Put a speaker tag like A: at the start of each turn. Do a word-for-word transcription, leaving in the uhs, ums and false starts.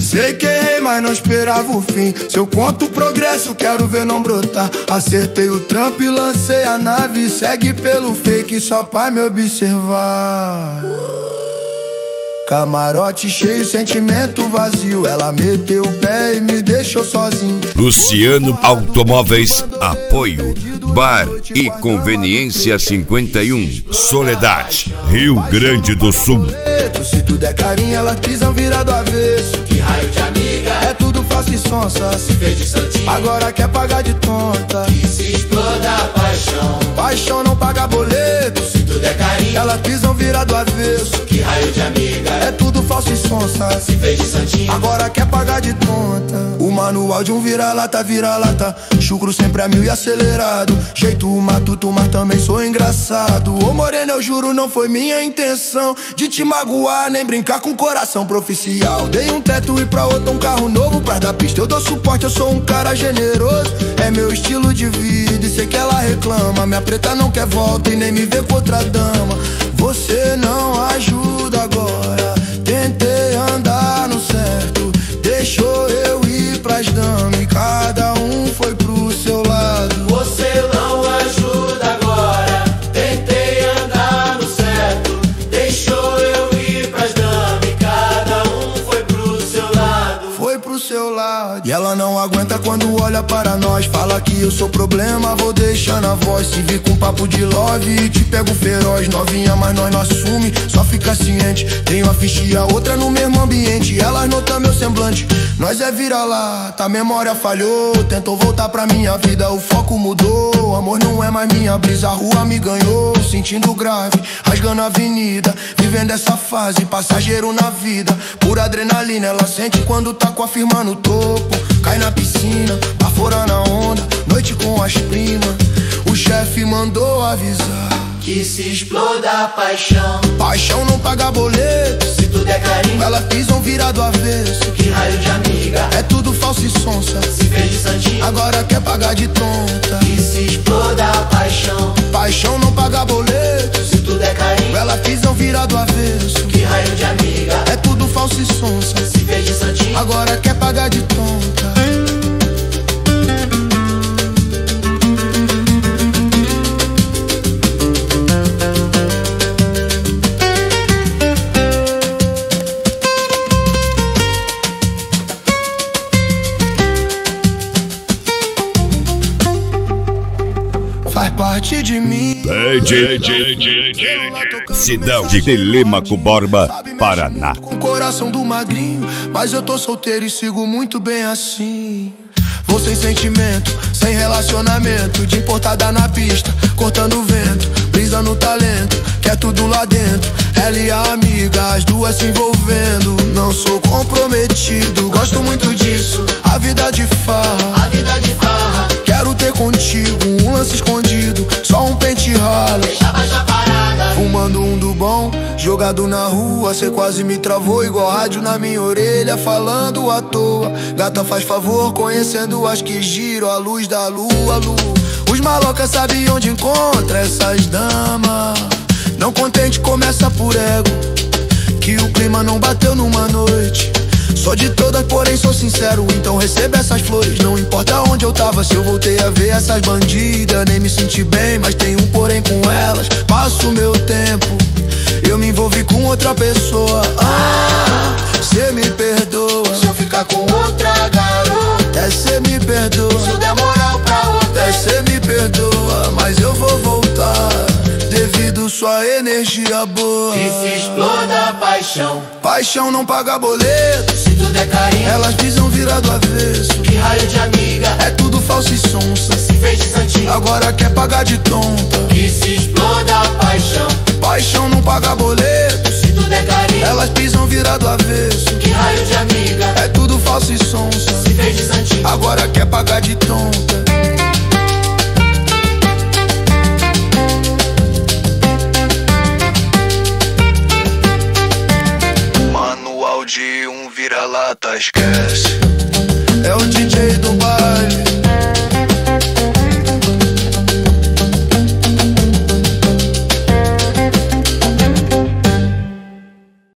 A: Sei que errei, mas não esperava o fim. Se eu conto o progresso, quero ver não brotar. Acertei o trampo e lancei a nave. Segue pelo fake só pra me observar. Camarote cheio, sentimento vazio. Ela meteu o pé e me deixou sozinho.
B: Luciano Automóveis, apoio Bar e Conveniência cinquenta e um, Soledade, Rio Grande do Sul.
A: Se tudo é carinho, elas pisam virado avesso.
C: Que raio de amiga,
A: é tudo falso e sonsa.
C: se fez de santinho,
A: agora quer pagar de tonta.
C: que se exploda a paixão.
A: Paixão não paga boleto.
C: Se tudo é carinho,
A: elas pisam virado avesso.
C: que raio de amiga,
A: é tudo falso e sonsa.
C: se fez de santinho,
A: agora quer pagar de tonta. O manual de um vira-lata, vira-lata. Chucro sempre a mil e acelerado. Jeito matuto, mas também sou engraçado. Ô morena, eu juro, não foi minha intenção de te magoar, nem brincar com coração profissional. Dei um teto e pra outro um carro novo. Perto da pista eu dou suporte, eu sou um cara generoso. É meu estilo de vida e sei que ela reclama. Minha preta não quer volta e nem me vê com outra dama. Você não ajuda agora. Tentei andar no certo, deixou eu ir pras damas e cada um foi pro seu lado.
C: você não ajuda agora. Tentei andar no certo, deixou eu ir pras damas e cada um foi pro seu lado.
A: Foi pro seu lado. E ela não aguenta quando olha para nós. Fala que eu sou problema, vou deixando a voz. Se vir com papo de love e te pego feroz. Novinha, mas nós não assume, só fica ciente. Tem uma ficha e a outra no mesmo ambiente. Elas notam meu semblante, nós é vira-lata. A memória falhou, tentou voltar pra minha vida. O foco mudou, amor não é mais minha brisa. A rua me ganhou, sentindo grave, rasgando a avenida, vivendo essa fase, passageiro na vida. Pura adrenalina, ela sente quando tá com a firma no topo. Cai na piscina, baforando a onda, noite com as primas. O chefe mandou avisar
C: que se exploda a paixão.
A: Paixão não paga boleto.
C: Se tudo é carinho,
A: elas pisam virado avesso.
C: que raio de amiga,
A: é tudo falso e sonsa.
C: se fez de santinho,
A: agora quer pagar de tonta.
C: que se exploda a paixão.
A: Paixão não paga boleto.
C: Se tudo é carinho,
A: elas pisam virado avesso.
C: que raio de amiga,
A: é tudo falso e sonsa.
C: se fez de santinho,
A: agora quer pagar de tonta. Faz parte de mim.
B: Cidade de Telêmaco Borba, Paraná.
A: Com o coração do magrinho, mas eu tô solteiro e sigo muito bem assim. Vou sem sentimento, sem relacionamento, de importada na pista, cortando o vento, brisa no talento, que é tudo lá dentro. Ela e a amiga, as duas se envolvendo. Não sou comprometido, gosto muito disso. A vida de farra,
C: a vida de farra,
A: quero ter contigo um lance escondido, só um pente rala.
C: deixa baixa parada,
A: fumando um do bom, jogado na rua. Cê quase me travou, igual rádio na minha orelha, falando à toa. Gata faz favor, conhecendo as que giram a luz da lua, lua. Os malocas sabem onde encontra essas damas. Não contente, começa por ego, que o clima não bateu numa noite. Sou de todas, porém sou sincero, então receba essas flores. Não importa onde eu tava, se eu voltei a ver essas bandidas. Nem me senti bem, mas tem um porém com elas. Passo meu tempo, eu me envolvi com outra pessoa. Ah, cê me perdoa
C: se eu ficar com outra garota,
A: é cê me perdoa
C: se eu der moral pra outra,
A: é cê me perdoa, mas eu vou voltar devido sua energia boa.
C: que se exploda a paixão.
A: Paixão não paga boleto.
C: Se tudo é carinho,
A: Elas pisam virado avesso.
C: que raio de amiga,
A: É tudo falso e sonsa.
C: se fez de santinho,
A: Agora quer pagar de tonta.
C: que se exploda a paixão.
A: Paixão não paga boleto.
C: Se tudo é carinho,
A: Elas pisam virado avesso.
C: que raio de amiga,
A: É tudo falso e sonsa.
C: se fez de santinho,
A: Agora quer pagar de tonta. Manual de um vira-lata, esquece. É o